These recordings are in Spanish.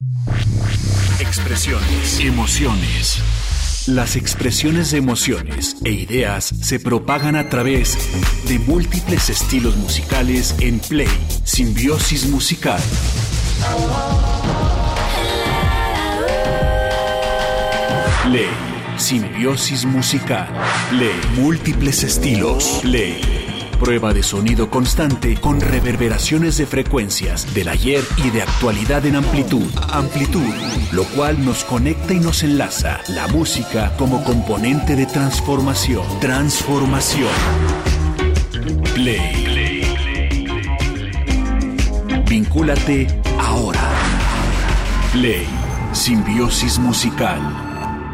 Expresiones, emociones. Las expresiones de emociones e ideas se propagan a través de múltiples estilos musicales en Play, Simbiosis Musical. Play, Simbiosis Musical. Play, múltiples estilos. Play, prueba de sonido constante con reverberaciones de frecuencias del ayer y de actualidad en amplitud. Amplitud, lo cual nos conecta y nos enlaza. La música como componente de transformación. Transformación. Play. Vincúlate ahora. Play, Simbiosis Musical.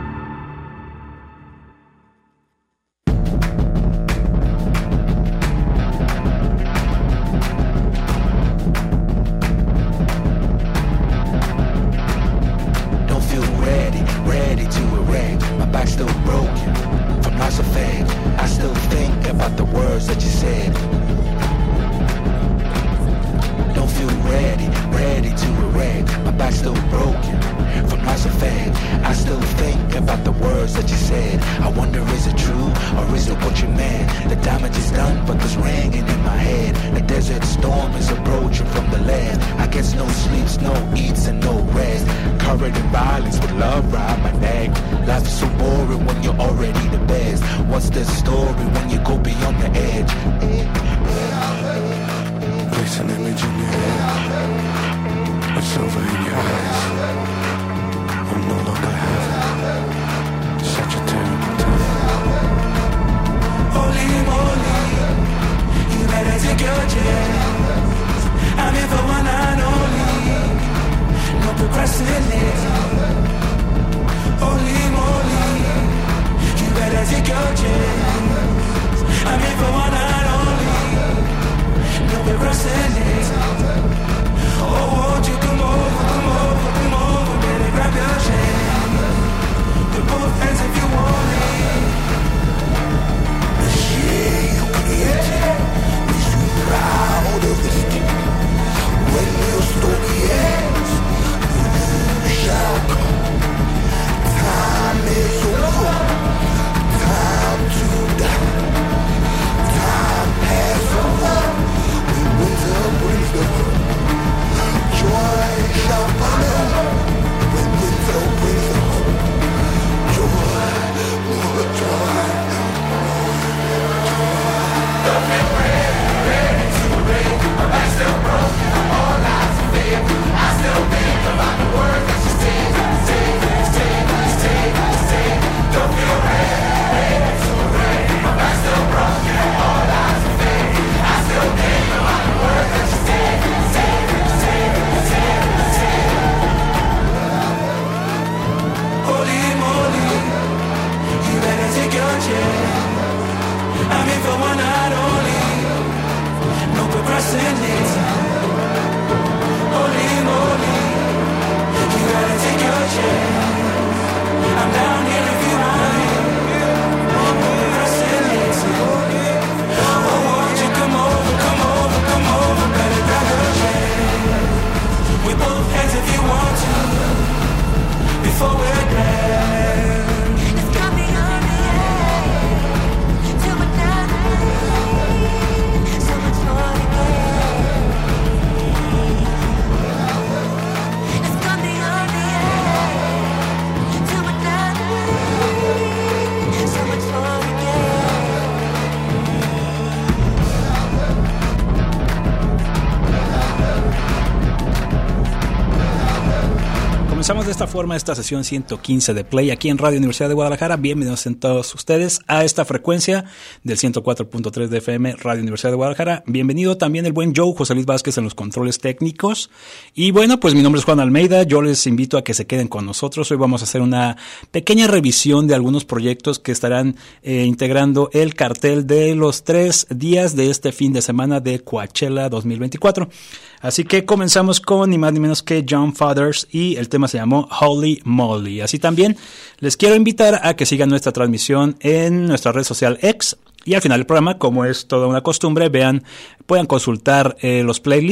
Comenzamos de esta forma esta sesión 115 de Play aquí en Radio Universidad de Guadalajara. Bienvenidos a todos ustedes a esta frecuencia del 104.3 de FM Radio Universidad de Guadalajara. Bienvenido también el buen Joe, José Luis Vázquez en los controles técnicos. Y bueno, pues mi nombre es Juan Almeida. Yo les invito a que se queden con nosotros. Hoy vamos a hacer una pequeña revisión de algunos proyectos que estarán integrando el cartel de los 3 días de este fin de semana de Coachella 2024. Así que comenzamos con ni más ni menos que John Fathers y el tema se llamó Holy Moly. Así también les quiero invitar a que sigan nuestra transmisión en nuestra red social X. Y al final del programa, como es toda una costumbre, puedan consultar los playlists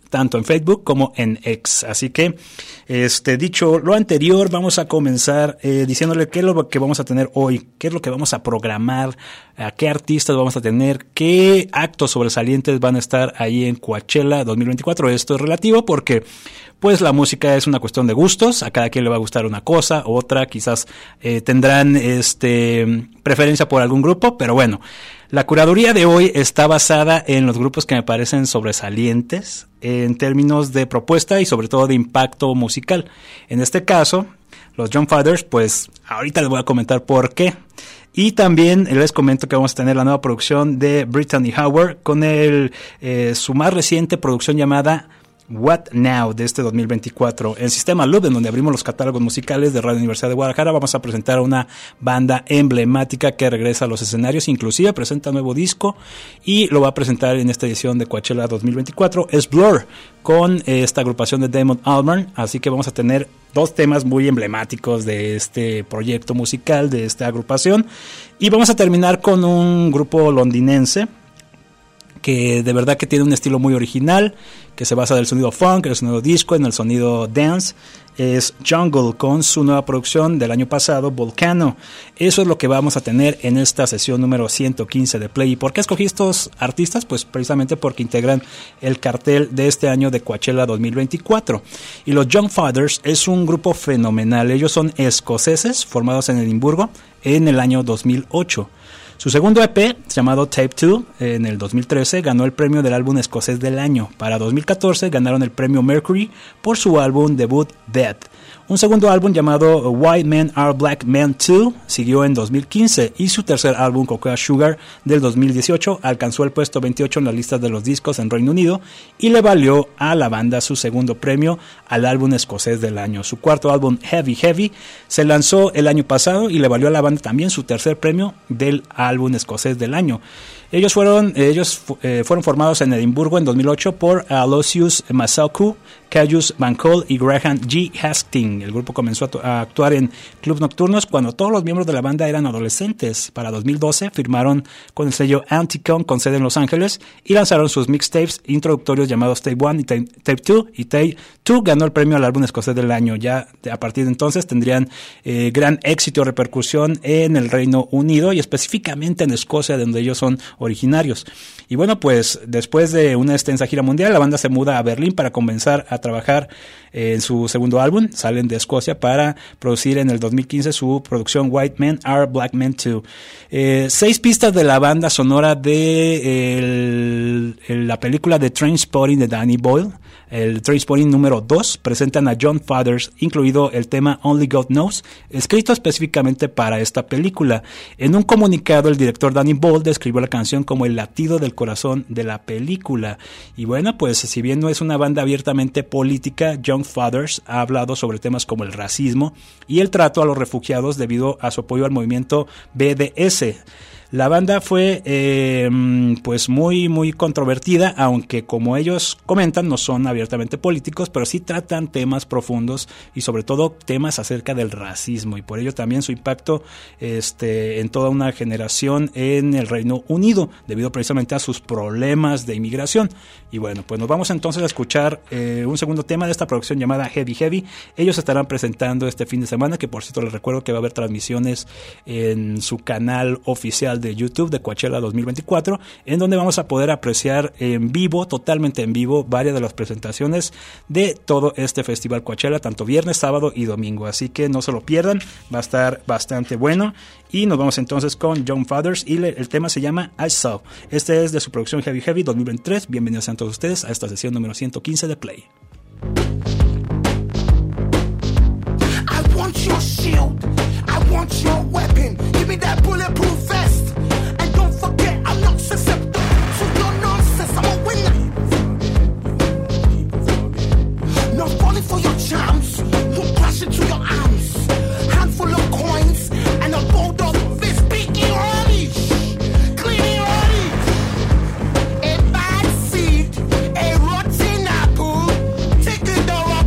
tanto en Facebook como en X. Así que, dicho lo anterior, vamos a comenzar diciéndole qué es lo que vamos a tener hoy, qué es lo que vamos a programar, a qué artistas vamos a tener, qué actos sobresalientes van a estar ahí en Coachella 2024. Esto es relativo porque pues la música es una cuestión de gustos, a cada quien le va a gustar una cosa, otra, quizás tendrán preferencia por algún grupo, pero bueno, la curaduría de hoy está basada en los grupos que me parecen sobresalientes en términos de propuesta y sobre todo de impacto musical. En este caso, los John Fathers, pues ahorita les voy a comentar por qué. Y también les comento que vamos a tener la nueva producción de Brittany Howard con su más reciente producción llamada What Now de 2024. En Sistema Loop, en donde abrimos los catálogos musicales de Radio Universidad de Guadalajara, vamos a presentar a una banda emblemática que regresa a los escenarios, inclusive presenta nuevo disco y lo va a presentar en esta edición de Coachella 2024. Es Blur, con esta agrupación de Damon Albarn, así que vamos a tener dos temas muy emblemáticos de este proyecto musical, de esta agrupación, y vamos a terminar con un grupo londinense que de verdad que tiene un estilo muy original, que se basa en el sonido funk, en el sonido disco, en el sonido dance. Es Jungle con su nueva producción del año pasado, Volcano. Eso es lo que vamos a tener en esta sesión número 115 de Play. ¿Y por qué escogí estos artistas? Pues precisamente porque integran el cartel de este año de Coachella 2024. Y los Young Fathers es un grupo fenomenal. Ellos son escoceses, formados en Edimburgo en el año 2008. Su segundo EP, llamado Tape 2, en el 2013, ganó el premio del álbum escocés del año. Para 2014 ganaron el premio Mercury por su álbum debut Dead. Un segundo álbum llamado White Men Are Black Men 2 siguió en 2015 y su tercer álbum, Cocoa Sugar, del 2018, alcanzó el puesto 28 en las listas de los discos en Reino Unido y le valió a la banda su segundo premio al álbum escocés del año. Su cuarto álbum, Heavy Heavy, se lanzó el año pasado y le valió a la banda también su tercer premio del álbum escocés del año. Ellos fueron formados en Edimburgo en 2008 por Aloysius Masaku, Caius Van Cole y Graham G. Hastings. El grupo comenzó a actuar en clubs nocturnos cuando todos los miembros de la banda eran adolescentes. Para 2012 firmaron con el sello Anticon con sede en Los Ángeles y lanzaron sus mixtapes introductorios llamados Tape 1 y Tape 2. Y Tape 2 ganó el premio al álbum escocés del año. Ya a partir de entonces tendrían gran éxito y repercusión en el Reino Unido y específicamente en Escocia, de donde ellos son originarios. Y bueno, pues después de una extensa gira mundial, la banda se muda a Berlín para comenzar a trabajar en su segundo álbum. Salen de Escocia para producir en el 2015 su producción White Men Are Black Men 2. 6 pistas de la banda sonora de la película de Trainspotting de Danny Boyle. El Trainspotting número 2 presentan a John Fathers, incluido el tema Only God Knows, escrito específicamente para esta película. En un comunicado, el director Danny Boyle describió la canción como el latido del corazón de la película. Y bueno, pues si bien no es una banda abiertamente política, Young Fathers ha hablado sobre temas como el racismo y el trato a los refugiados debido a su apoyo al movimiento BDS. La banda fue pues muy controvertida, aunque como ellos comentan no son abiertamente políticos, pero sí tratan temas profundos y sobre todo temas acerca del racismo, y por ello también su impacto en toda una generación en el Reino Unido debido precisamente a sus problemas de inmigración. Y bueno, pues nos vamos entonces a escuchar un segundo tema de esta producción llamada Heavy Heavy. Ellos estarán presentando este fin de semana, que por cierto les recuerdo que va a haber transmisiones en su canal oficial de YouTube de Coachella 2024, en donde vamos a poder apreciar en vivo, totalmente en vivo, varias de las presentaciones de todo este festival Coachella, tanto viernes, sábado y domingo. Así que no se lo pierdan, va a estar bastante bueno. Y nos vamos entonces con John Fathers y el tema se llama I Saw. Este es de su producción Heavy Heavy 2023. Bienvenidos a todos ustedes a esta sesión número 115 de Play. I want your shield, I want your weapon, give me that bulletproof vest, and don't forget I'm not susceptible to your nonsense, I'm a winner. Not falling for your charms, won't crash into your arms, handful of coins and a bold of fist, speaking early, cleaning early, a bad seed, a rotten apple, take it the right.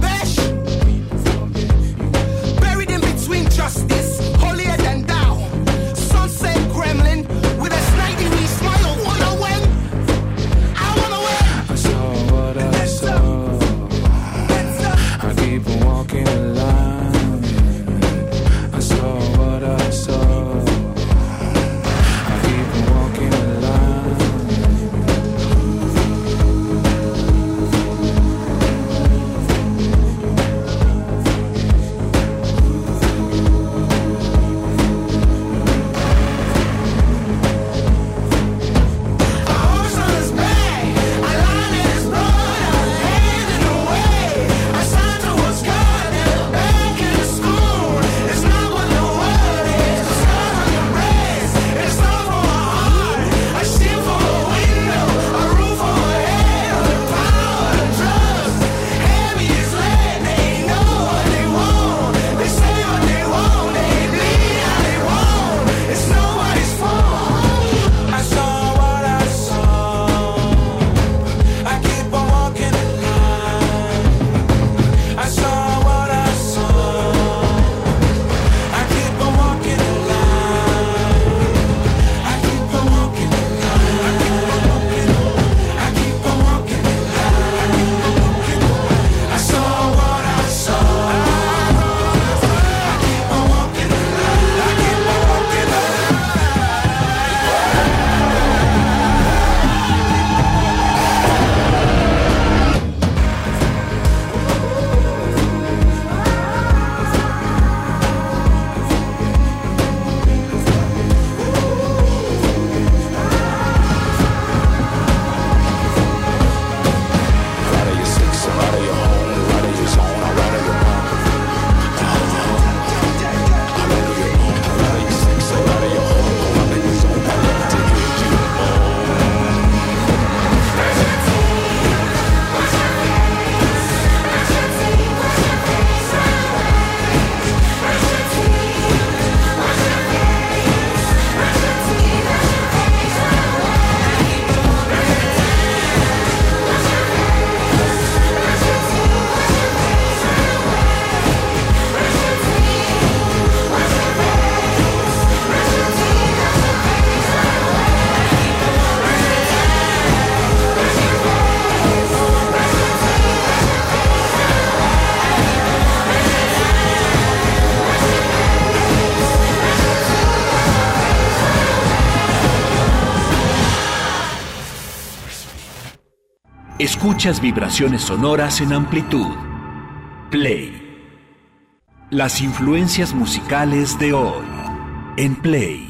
Escuchas vibraciones sonoras en amplitud. Play. Las influencias musicales de hoy en Play.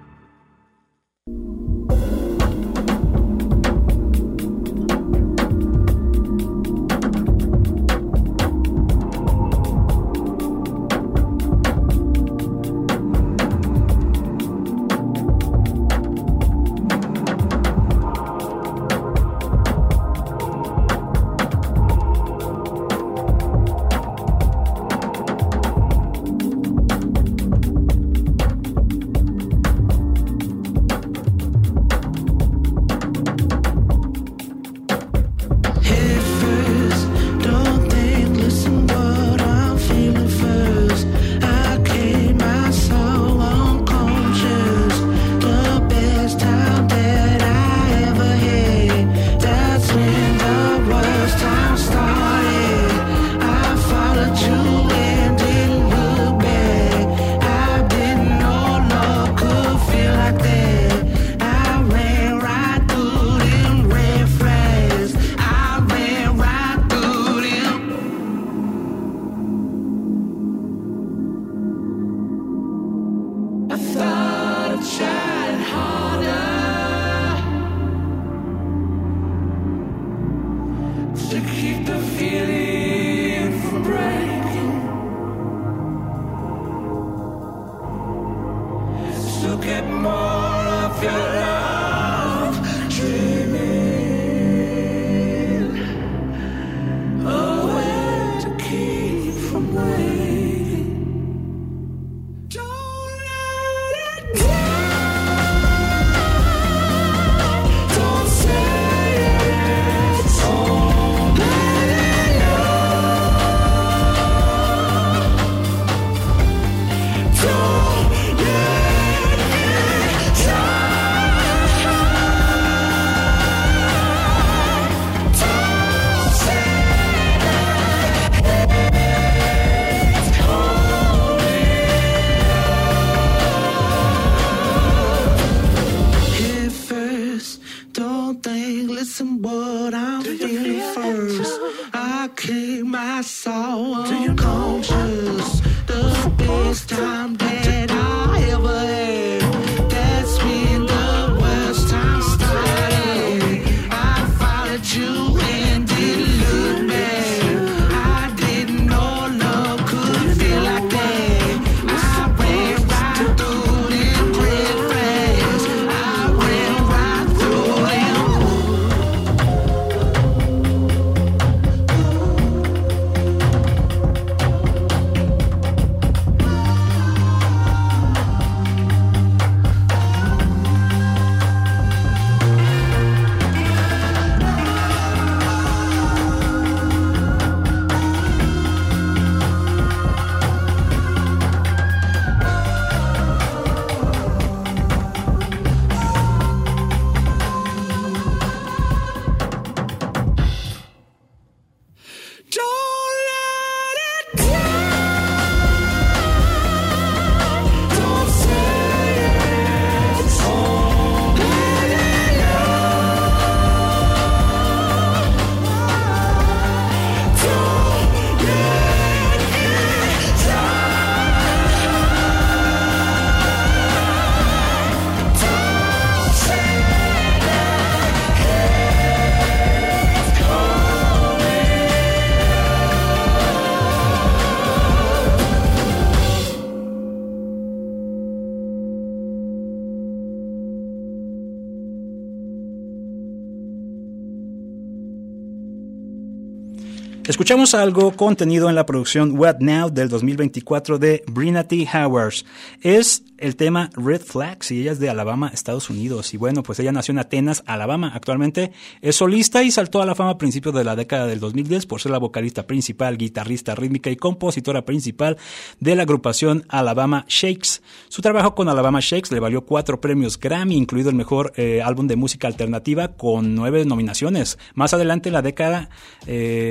Escuchamos algo contenido en la producción What Now del 2024 de Bryna T. Howard. Es el tema Red Flags y ella es de Alabama, Estados Unidos. Y bueno, pues ella nació en Atenas, Alabama. Actualmente es solista y saltó a la fama a principios de la década del 2010 por ser la vocalista principal, guitarrista rítmica y compositora principal de la agrupación Alabama Shakes. Su trabajo con Alabama Shakes le valió 4 premios Grammy, incluido el mejor álbum de música alternativa con 9 nominaciones. Más adelante en la década posterior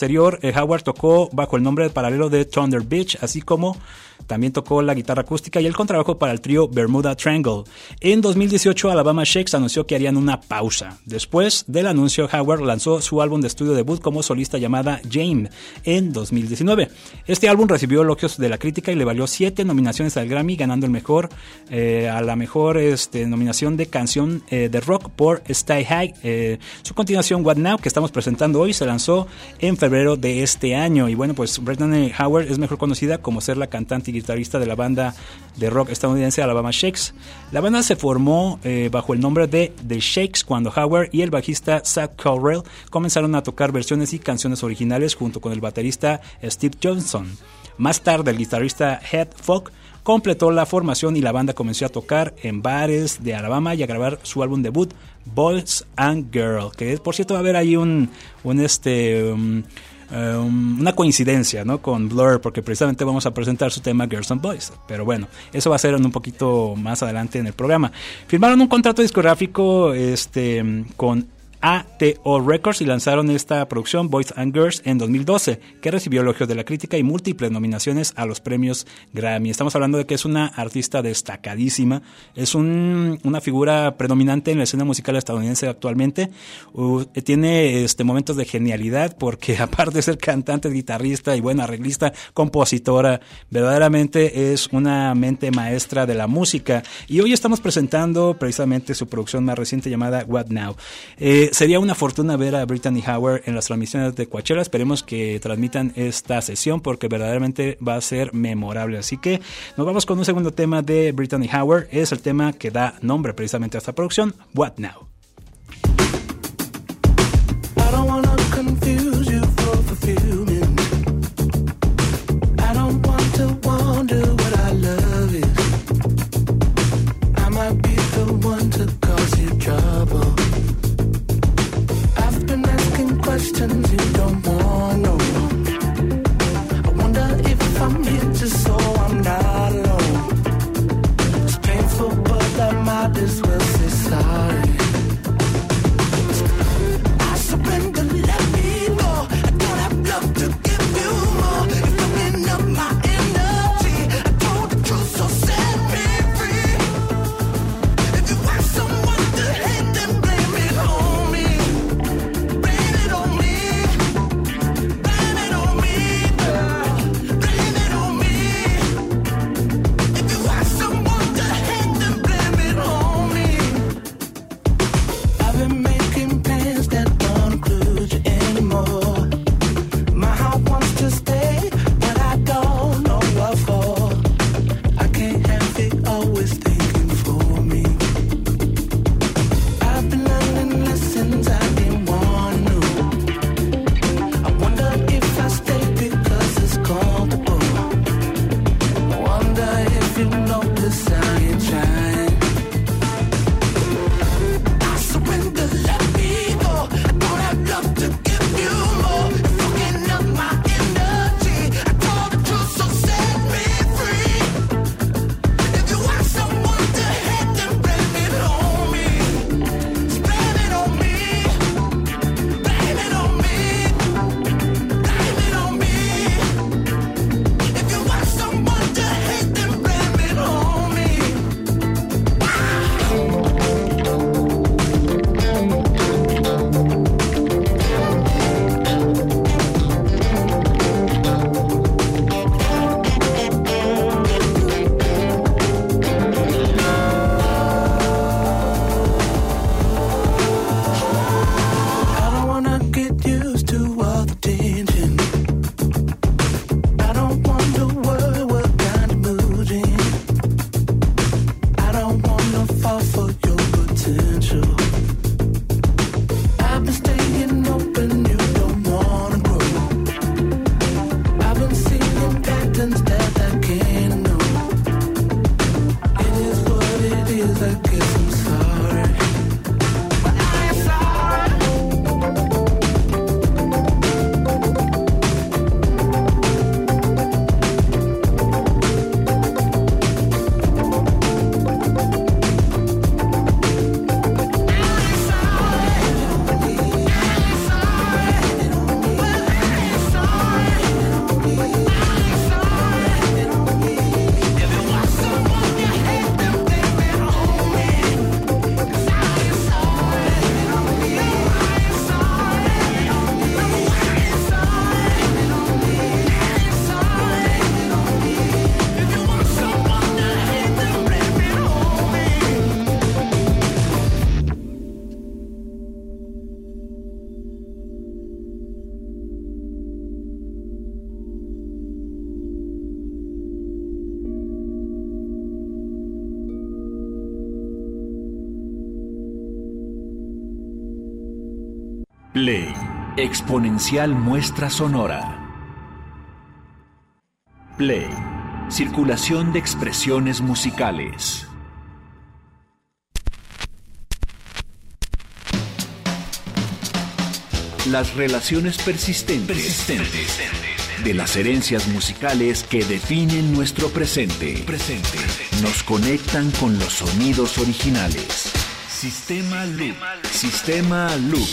posterior, Howard tocó bajo el nombre paralelo de Thunder Beach, así como también tocó la guitarra acústica y el contrabajo para el trío Bermuda Triangle. En 2018, Alabama Shakes anunció que harían una pausa. Después del anuncio, Howard lanzó su álbum de estudio debut como solista llamada Jane en 2019. Este álbum recibió elogios de la crítica y le valió 7 nominaciones al Grammy, ganando a la mejor nominación de canción de rock por Stay High. Su continuación, What Now, que estamos presentando hoy, se lanzó en febrero de este año. Y bueno, pues Brittany Howard es mejor conocida como ser la cantante y guitarrista de la banda de rock estadounidense Alabama Shakes. La banda se formó bajo el nombre de The Shakes cuando Howard y el bajista Zach Colrell comenzaron a tocar versiones y canciones originales junto con el baterista Steve Johnson. Más tarde, el guitarrista Head Fogg completó la formación y la banda comenzó a tocar en bares de Alabama y a grabar su álbum debut Boys and Girl, que por cierto va a haber ahí una coincidencia, ¿no?, con Blur, porque precisamente vamos a presentar su tema Girls and Boys, pero bueno, eso va a ser un poquito más adelante en el programa. Firmaron un contrato discográfico con ATO Records y lanzaron esta producción Boys and Girls en 2012, que recibió elogios de la crítica y múltiples nominaciones a los premios Grammy. Estamos hablando de que es una artista destacadísima, es una figura predominante en la escena musical estadounidense actualmente. Tiene momentos de genialidad porque aparte de ser cantante, guitarrista y buena arreglista, compositora, verdaderamente es una mente maestra de la música. Y hoy estamos presentando precisamente su producción más reciente llamada What Now. Sería una fortuna ver a Brittany Howard en las transmisiones de Coachella. Esperemos que transmitan esta sesión porque verdaderamente va a ser memorable. Así que nos vamos con un segundo tema de Brittany Howard. Es el tema que da nombre precisamente a esta producción, What Now. I don't wanna confuse you for fulfillment. I don't want to wonder what I love is. I might be the one to cause you trouble. I've been asking questions you don't want to know. I wonder if I'm here just so I'm not alone. It's painful, but I might as well say sorry. Play, exponencial muestra sonora. Play, circulación de expresiones musicales. Las relaciones persistentes de las herencias musicales que definen nuestro presente. Nos conectan con los sonidos originales. Sistema Loop. Sistema Loop.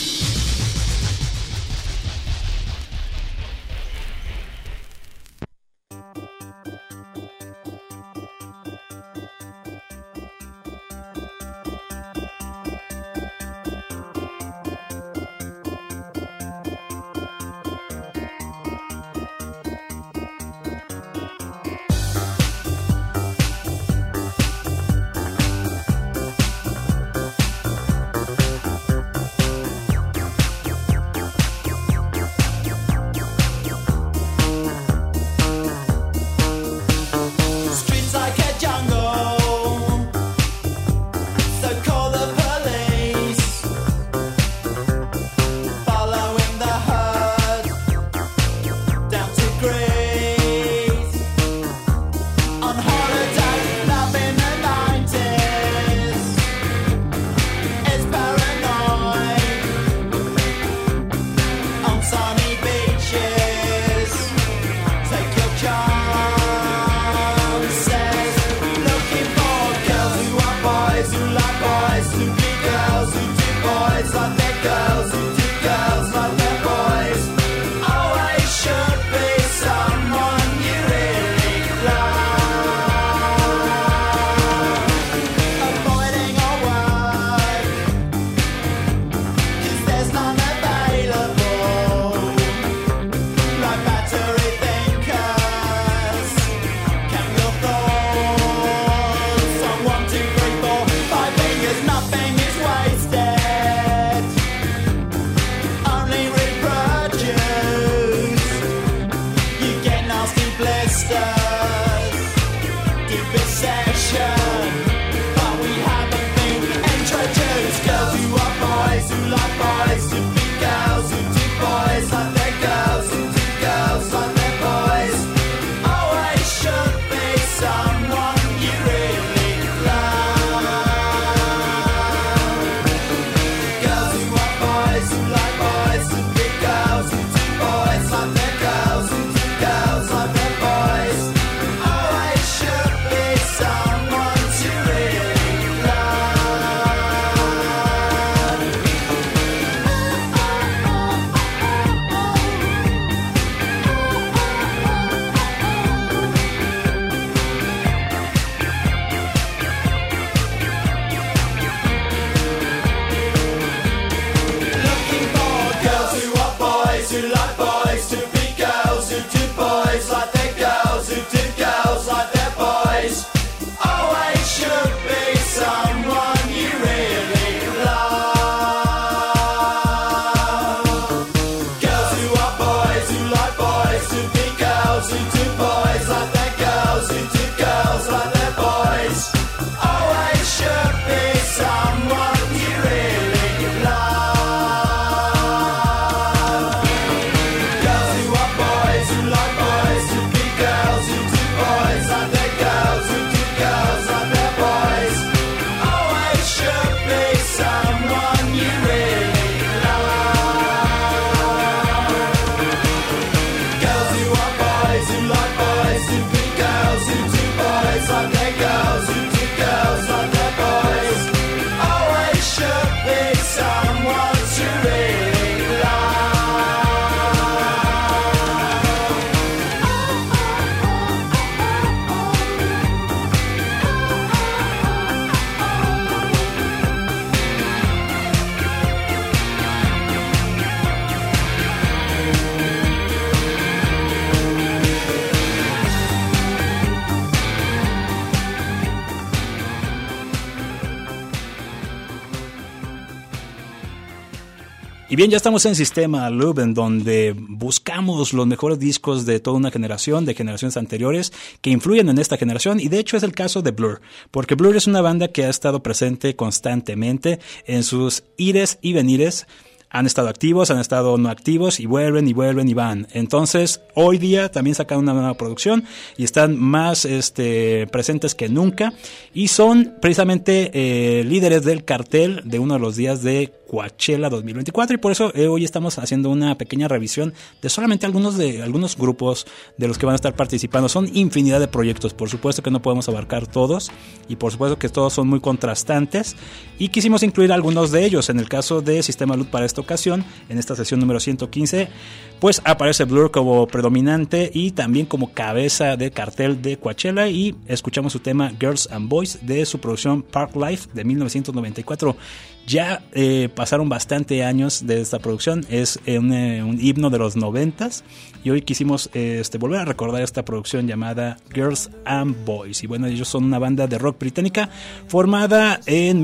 Y bien, ya estamos en Sistema Loop, en donde buscamos los mejores discos de toda una generación, de generaciones anteriores, que influyen en esta generación, y de hecho es el caso de Blur, porque Blur es una banda que ha estado presente constantemente en sus ires y venires han estado activos, han estado no activos y vuelven y van. Entonces, hoy día también sacan una nueva producción y están más presentes que nunca y son precisamente líderes del cartel de uno de los días de Coachella 2024 y por eso hoy estamos haciendo una pequeña revisión de solamente algunos grupos de los que van a estar participando. Son infinidad de proyectos, por supuesto que no podemos abarcar todos y por supuesto que todos son muy contrastantes y quisimos incluir algunos de ellos. En el caso de Sistema Luz para esta ocasión, en esta sesión número 115, pues aparece Blur como predominante y también como cabeza de cartel de Coachella y escuchamos su tema Girls and Boys de su producción Park Life de 1994. Ya pasaron bastante años de esta producción, es un himno de los 90s y hoy quisimos volver a recordar esta producción llamada Girls and Boys. Y bueno, ellos son una banda de rock británica formada en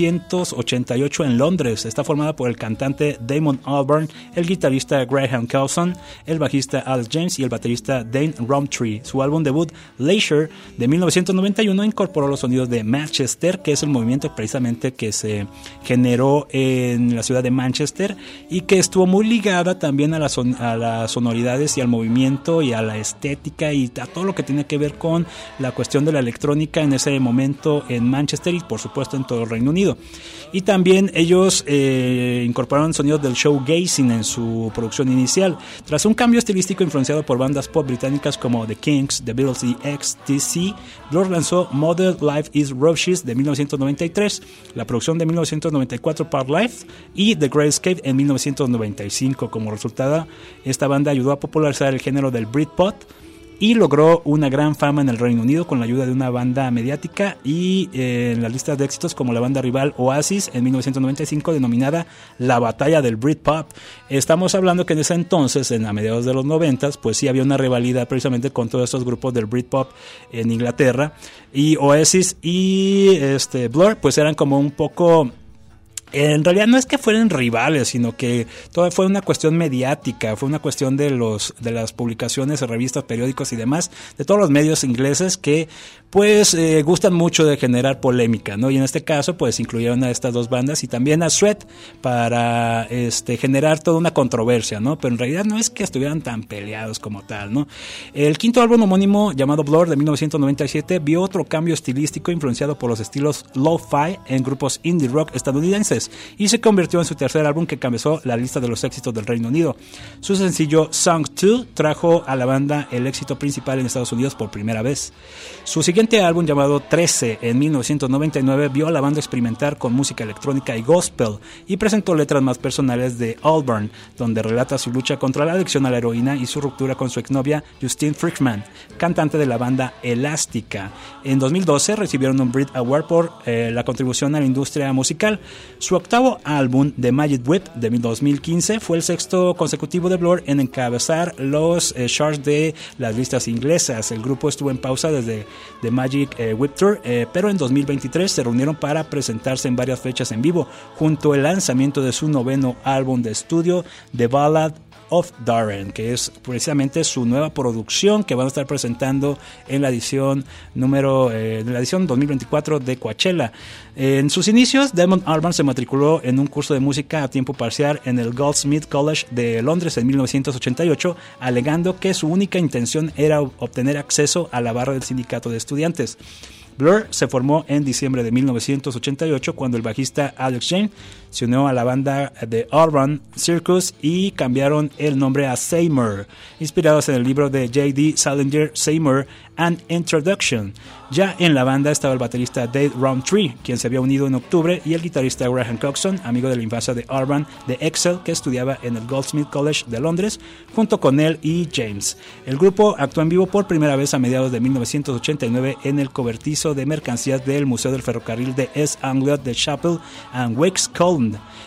1988 en Londres. Está formada por el cantante Damon Albarn, el guitarrista Graham Coulson, el bajista Alex James y el baterista Dane Rowntree. Su álbum debut Leisure de 1991 incorporó los sonidos de Manchester, que es el movimiento precisamente que se generó en la ciudad de Manchester y que estuvo muy ligada también a las sonoridades y al movimiento y a la estética y a todo lo que tiene que ver con la cuestión de la electrónica en ese momento en Manchester y por supuesto en todo el Reino Unido. Y también ellos incorporaron sonidos del showgazing en su producción inicial. Tras un cambio estilístico influenciado por bandas pop británicas como The Kinks, The Beatles y XTC, Blur lanzó Model Life is Roses de 1993, la producción de 1994 Park Life y The Great Escape en 1995. Como resultado, esta banda ayudó a popularizar el género del Britpop y logró una gran fama en el Reino Unido con la ayuda de una banda mediática y en las listas de éxitos como la banda rival Oasis en 1995 denominada La Batalla del Britpop. Estamos hablando que en ese entonces, a mediados de los 90s, pues sí había una rivalidad precisamente con todos estos grupos del Britpop en Inglaterra y Oasis y Blur pues eran como un poco... En realidad no es que fueran rivales, sino que todo fue una cuestión mediática, fue una cuestión de las publicaciones, revistas, periódicos y demás, de todos los medios ingleses que pues gustan mucho de generar polémica, ¿no? Y en este caso pues incluyeron a estas dos bandas y también a Sweat para generar toda una controversia, ¿no? Pero en realidad no es que estuvieran tan peleados como tal, ¿no? El quinto álbum homónimo llamado Blur de 1997 vio otro cambio estilístico influenciado por los estilos lo-fi en grupos indie rock estadounidenses y se convirtió en su tercer álbum que encabezó la lista de los éxitos del Reino Unido. Su sencillo Song 2 trajo a la banda el éxito principal en Estados Unidos por primera vez. Su siguiente álbum llamado 13 en 1999 vio a la banda experimentar con música electrónica y gospel y presentó letras más personales de Albarn, donde relata su lucha contra la adicción a la heroína y su ruptura con su exnovia Justine Frickman, cantante de la banda Elástica. En 2012 recibieron un Brit Award por la contribución a la industria musical. Su octavo álbum, The Magic Whip, de 2015, fue el sexto consecutivo de Blur en encabezar los charts de las listas inglesas. El grupo estuvo en pausa desde The Magic Whip Tour, pero en 2023 se reunieron para presentarse en varias fechas en vivo, junto al lanzamiento de su noveno álbum de estudio, The Ballad of Darren, que es precisamente su nueva producción que van a estar presentando en la edición la edición 2024 de Coachella. En sus inicios, Damon Albarn se matriculó en un curso de música a tiempo parcial en el Goldsmiths College de Londres en 1988, alegando que su única intención era obtener acceso a la barra del sindicato de estudiantes. Blur se formó en diciembre de 1988 cuando el bajista Alex James se unió a la banda de Urban Circus y cambiaron el nombre a Seymour, inspirados en el libro de J.D. Salinger, Seymour, An Introduction. Ya en la banda estaba el baterista Dave Rowntree, quien se había unido en octubre, y el guitarrista Graham Coxon, amigo de la infancia de Urban de Excel, que estudiaba en el Goldsmiths College de Londres, junto con él y James. El grupo actuó en vivo por primera vez a mediados de 1989 en el cobertizo de mercancías del Museo del Ferrocarril de East Anglia de Chapel and Wakes Colne.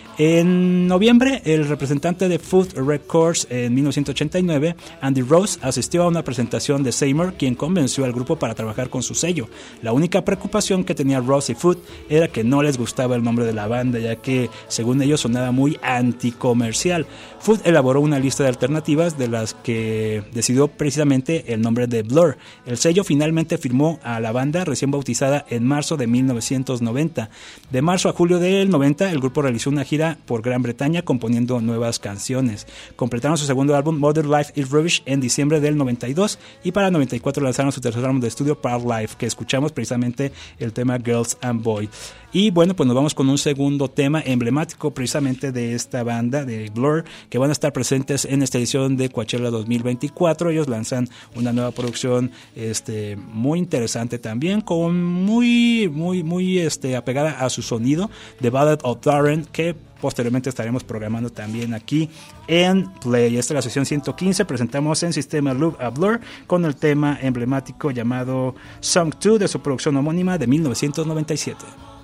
En noviembre, el representante de Foot Records en 1989, Andy Rose, asistió a una presentación de Seymour, quien convenció al grupo para trabajar con su sello. La única preocupación que tenía Rose y Foot era que no les gustaba el nombre de la banda, ya que, según ellos, sonaba muy anticomercial. Foot elaboró una lista de alternativas de las que decidió precisamente el nombre de Blur. El sello finalmente firmó a la banda recién bautizada en marzo de 1990. De marzo a julio del 90, el grupo realizó una gira gira por Gran Bretaña componiendo nuevas canciones. Completaron su segundo álbum Modern Life is Rubbish en diciembre del 92 y para el 94 lanzaron su tercer álbum de estudio Part Life, que escuchamos precisamente el tema Girls and Boys. Y bueno, pues nos vamos con un segundo tema emblemático precisamente de esta banda de Blur, que van a estar presentes en esta edición de Coachella 2024. Ellos lanzan una nueva producción muy interesante también, con muy apegada a su sonido, The Ballad of Darren, que posteriormente estaremos programando también aquí en Play. Esta es la sesión 115. Presentamos en Sistema Loop a Blur con el tema emblemático llamado Song 2 de su producción homónima de 1997.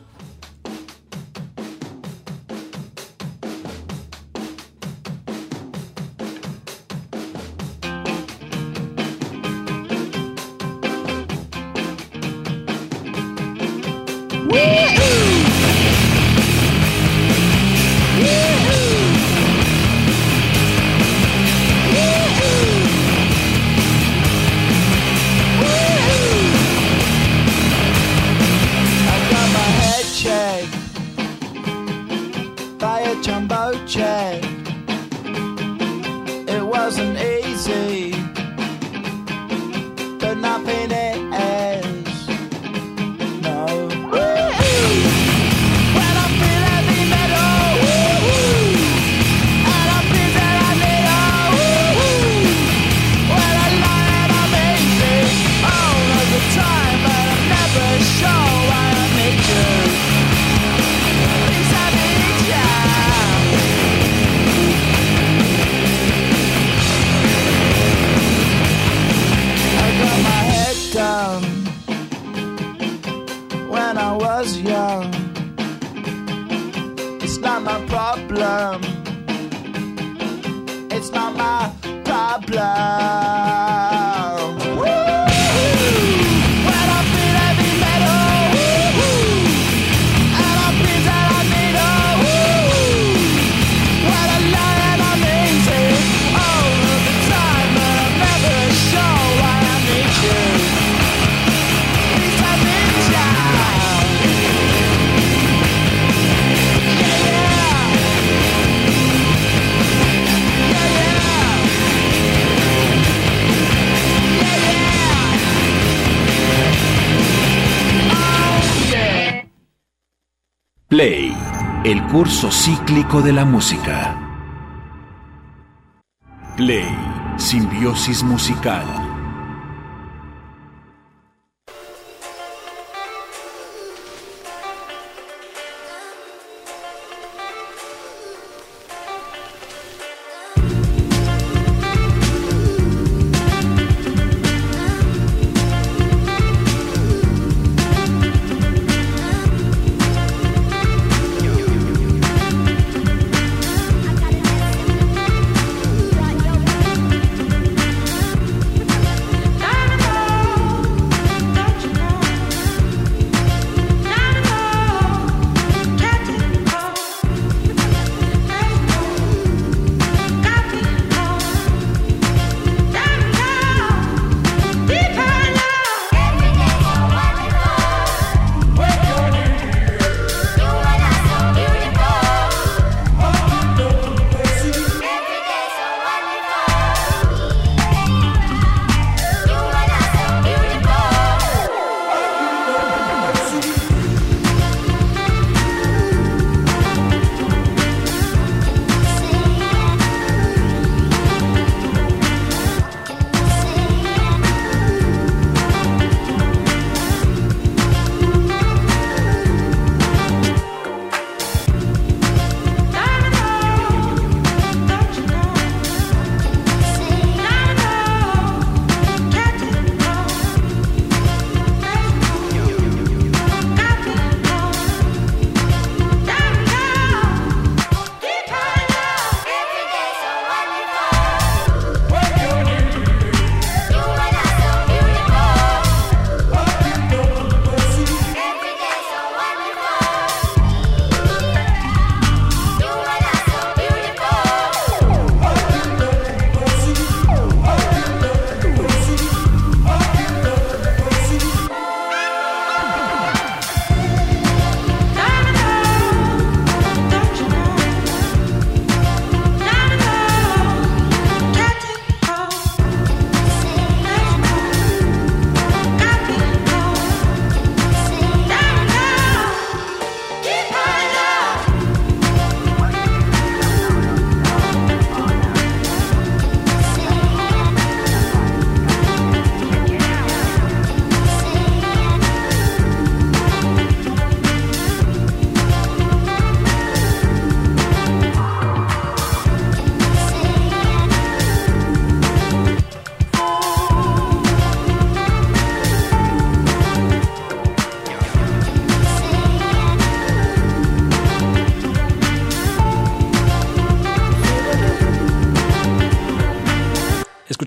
Play, el curso cíclico de la música. Play, simbiosis musical.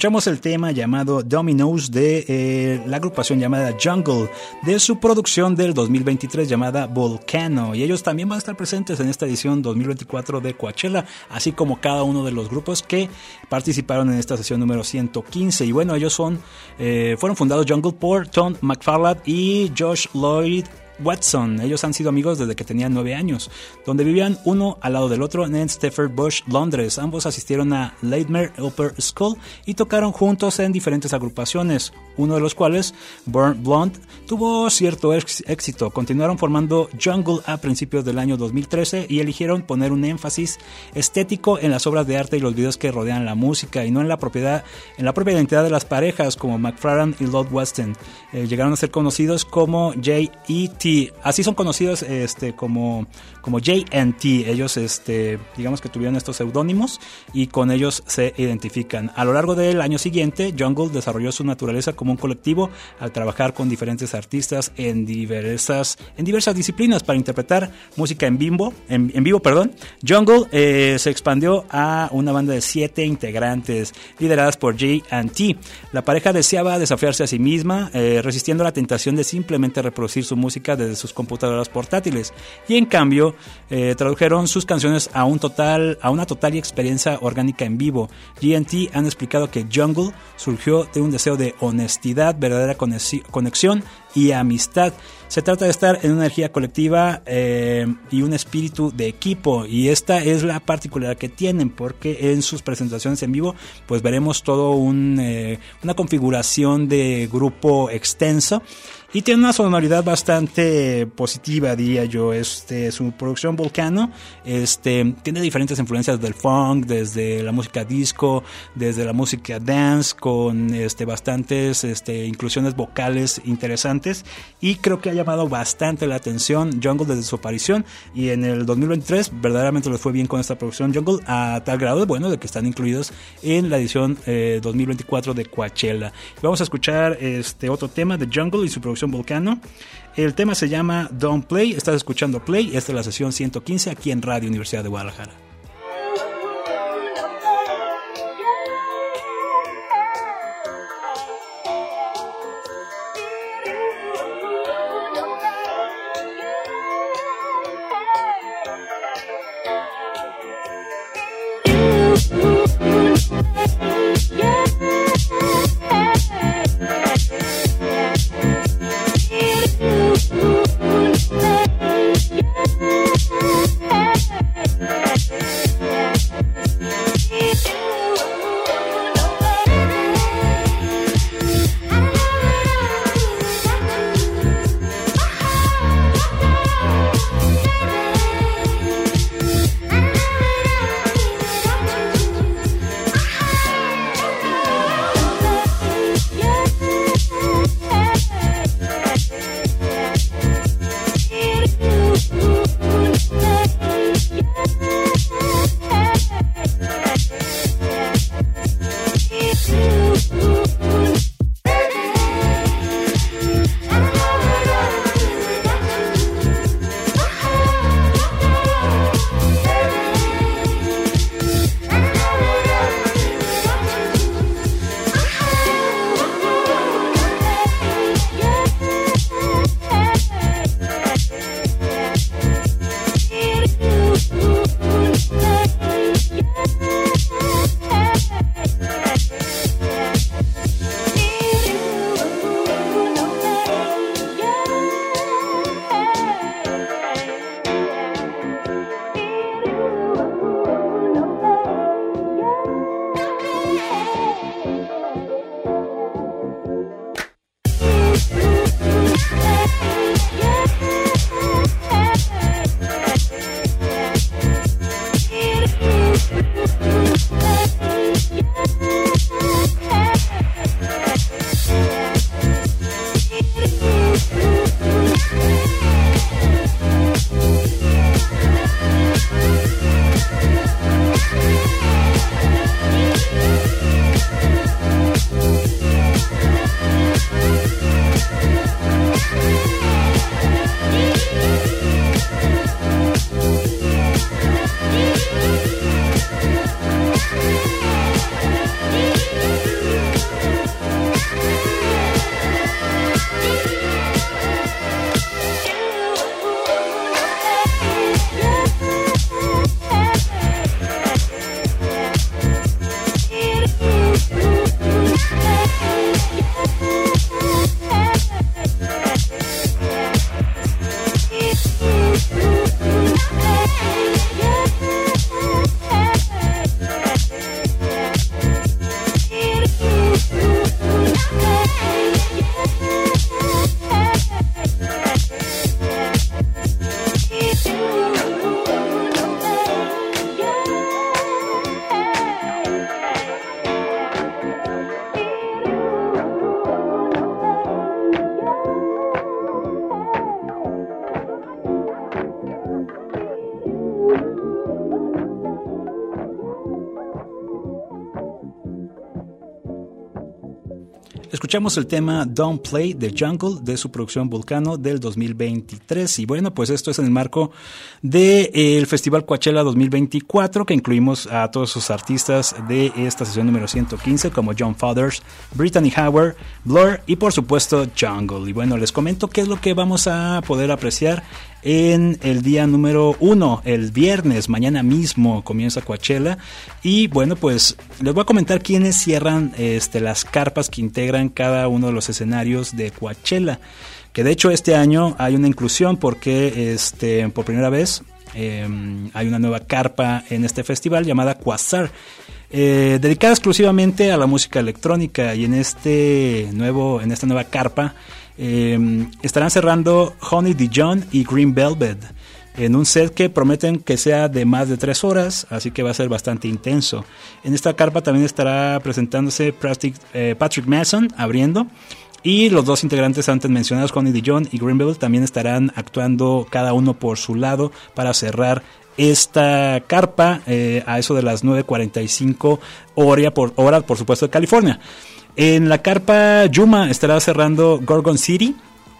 Escuchamos el tema llamado Dominoes de la agrupación llamada Jungle, de su producción del 2023 llamada Volcano, y ellos también van a estar presentes en esta edición 2024 de Coachella, así como cada uno de los grupos que participaron en esta sesión número 115. Y bueno, ellos fueron fundados Jungle por Tom McFarland y Josh Lloyd Watson. Ellos han sido amigos desde que tenían 9 años, donde vivían uno al lado del otro en Stafford Bush, Londres. Ambos asistieron a Latymer Upper School y tocaron juntos en diferentes agrupaciones, uno de los cuales, Burn Blonde, tuvo cierto éxito. Continuaron formando Jungle a principios del año 2013 y eligieron poner un énfasis estético en las obras de arte y los videos que rodean la música, y no en la propia identidad de las parejas como McFarland y Lloyd Watson. Llegaron a ser conocidos como J.E.T. Así son conocidos como J&T. Ellos digamos que tuvieron estos seudónimos y con ellos se identifican. A lo largo del año siguiente, Jungle desarrolló su naturaleza como un colectivo al trabajar con diferentes artistas en diversas disciplinas para interpretar música en vivo. Jungle se expandió a una banda de 7 integrantes lideradas por J&T. La pareja deseaba desafiarse a sí misma, resistiendo la tentación de simplemente reproducir su música desde sus computadoras portátiles, y en cambio tradujeron sus canciones a una total experiencia orgánica en vivo. J&T han explicado que Jungle surgió de un deseo de honestidad, verdadera conexión y amistad. Se trata de estar en una energía colectiva y un espíritu de equipo, y esta es la particularidad que tienen, porque en sus presentaciones en vivo pues veremos todo una configuración de grupo extenso, y tiene una sonoridad bastante positiva, diría yo. Su producción Volcano tiene diferentes influencias del funk, desde la música disco, desde la música dance, con bastantes inclusiones vocales interesantes, y creo que ha llamado bastante la atención Jungle desde su aparición, y en el 2023 verdaderamente les fue bien con esta producción Jungle, a tal grado de que están incluidos en la edición 2024 de Coachella. Vamos a escuchar otro tema de Jungle y su producción Volcano. El tema se llama Don't Play. Estás escuchando Play. Esta es la sesión 115 aquí en Radio Universidad de Guadalajara. Yeah. escuchamos el tema Don't Play The Jungle de su producción Volcano del 2023. Y bueno, pues esto es en el marco del Festival Coachella 2024, que incluimos a todos sus artistas de esta sesión número 115, como John Fathers, Brittany Howard, Blur y por supuesto Jungle. Y bueno, les comento qué es lo que vamos a poder apreciar en el día número 1, el viernes. Mañana mismo comienza Coachella. Y bueno, pues les voy a comentar quiénes cierran las carpas que integran cada uno de los escenarios de Coachella, que de hecho este año hay una inclusión porque por primera vez hay una nueva carpa en este festival llamada Quasar, dedicada exclusivamente a la música electrónica. Y en esta nueva carpa estarán cerrando Honey Dijon y Green Velvet en un set que prometen que sea de más de 3 horas, así que va a ser bastante intenso. En esta carpa también estará presentándose Patrick Mason abriendo, y los dos integrantes antes mencionados, Honey Dijon y Green Velvet, también estarán actuando cada uno por su lado para cerrar esta carpa a eso de las 9:45 hora, por supuesto, de California. En la carpa Yuma estará cerrando Gorgon City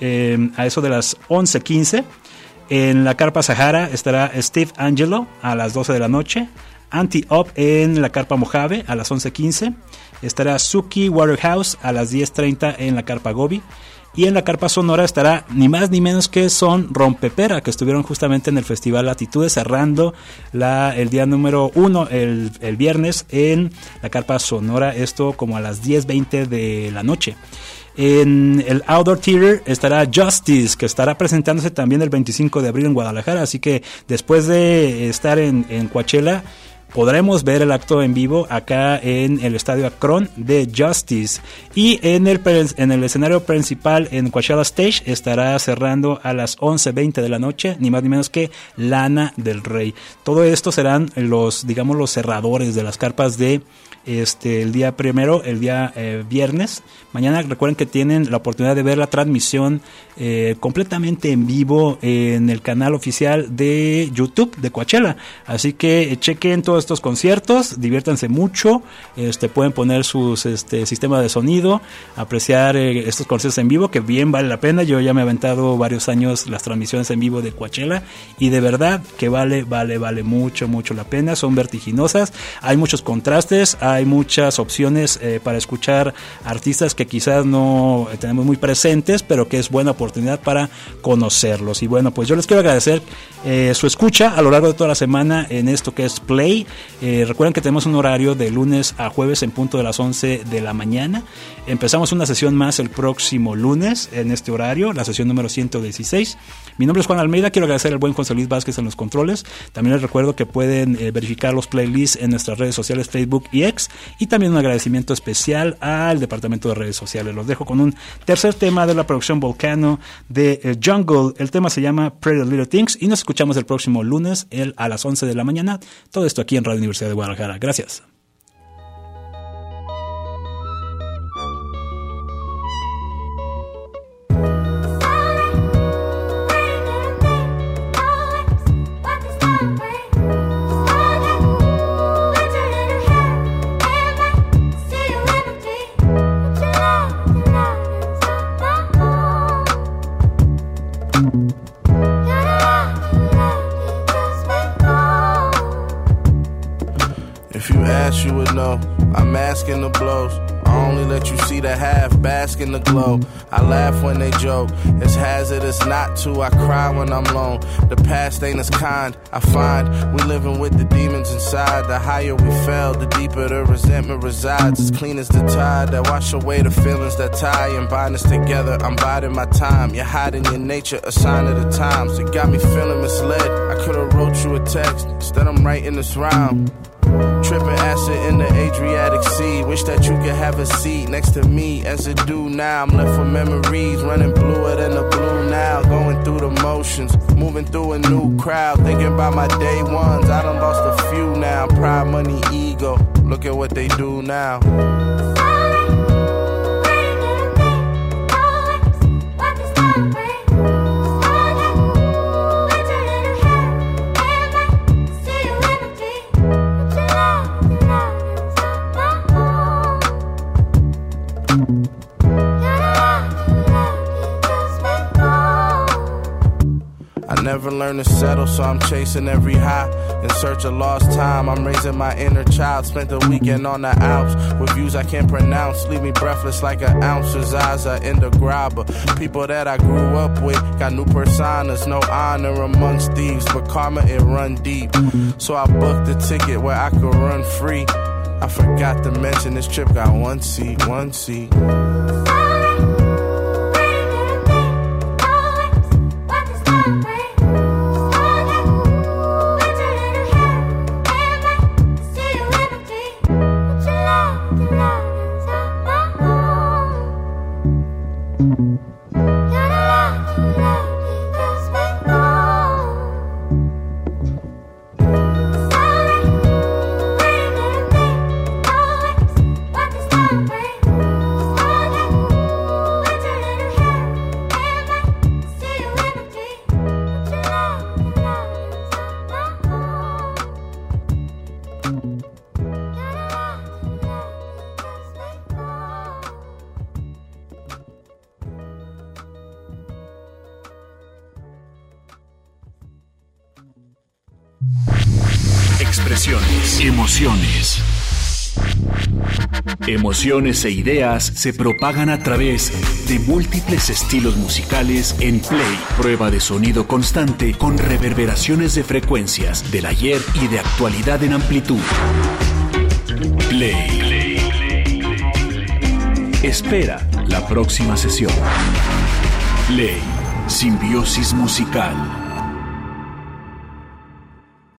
a eso de las 11:15. En la carpa Sahara estará Steve Angelo a las 12 de la noche. Anti-Up en la carpa Mojave a las 11:15. Estará Suki Waterhouse a las 10:30 en la carpa Gobi. Y en la carpa Sonora estará ni más ni menos que Son Rompepera, que estuvieron justamente en el Festival Latitudes, cerrando el día número 1 el viernes en la carpa Sonora, esto como a las 10:20 de la noche. En el Outdoor Theater estará Justice, que estará presentándose también el 25 de abril en Guadalajara, así que después de estar en Coachella podremos ver el acto en vivo acá en el Estadio Akron de Justice. Y en el escenario principal en Coachella Stage estará cerrando a las 11:20 de la noche, ni más ni menos que Lana del Rey. Todo esto serán los cerradores de las carpas de el día primero, el día viernes. Mañana recuerden que tienen la oportunidad de ver la transmisión completamente en vivo en el canal oficial de YouTube de Coachella, así que chequen todos estos conciertos, diviértanse mucho, pueden poner sus sistema de sonido, apreciar estos conciertos en vivo, que bien vale la pena. Yo ya me he aventado varios años las transmisiones en vivo de Coachella y de verdad que vale mucho la pena. Son vertiginosas, hay muchos contrastes, hay muchas opciones para escuchar artistas que quizás no tenemos muy presentes, pero que es buena oportunidad para conocerlos. Y bueno, pues yo les quiero agradecer su escucha a lo largo de toda la semana en esto que es Play. Recuerden que tenemos un horario de lunes a jueves en punto de las 11 de la mañana. Empezamos una sesión más el próximo lunes en este horario, la sesión número 116. Mi nombre es Juan Almeida, quiero agradecer al buen José Luis Vázquez en los controles. También les recuerdo que pueden verificar los playlists en nuestras redes sociales Facebook y X, y también un agradecimiento especial al departamento de redes sociales. Los dejo con un tercer tema de la producción Volcano de Jungle. El tema se llama Pretty Little Things y nos escuchamos el próximo lunes a las 11 de la mañana. Todo esto aquí en Radio Universidad de Guadalajara. Gracias. You would know I'm masking the blows. I only let you see the half, bask in the glow. I laugh when they joke, it's hazardous not to. I cry when I'm alone. The past ain't as kind, I find we living with the demons inside. The higher we fell, the deeper the resentment resides. As clean as the tide that wash away the feelings that tie and bind us together. I'm biding my time, you're hiding your nature, a sign of the times. It got me feeling misled, I could've wrote you a text, instead I'm writing this rhyme. Tripping acid in the Adriatic Sea. Wish that you could have a seat next to me as it do now. I'm left with memories running bluer than the blue now. Going through the motions, moving through a new crowd. Thinking about my day ones, I done lost a few now. Pride, money, ego, look at what they do now. I never learned to settle, so I'm chasing every high. In search of lost time, I'm raising my inner child. Spent the weekend on the Alps with views I can't pronounce. Leave me breathless like an ounce of Zaza in the grabber. People that I grew up with got new personas. No honor amongst thieves, but karma, it run deep. So I booked a ticket where I could run free. I forgot to mention this trip got one seat, one seat. Expresiones, emociones. Emociones e ideas se propagan a través de múltiples estilos musicales en Play, prueba de sonido constante con reverberaciones de frecuencias del ayer y de actualidad en amplitud. Play. Espera la próxima sesión. Play, simbiosis musical.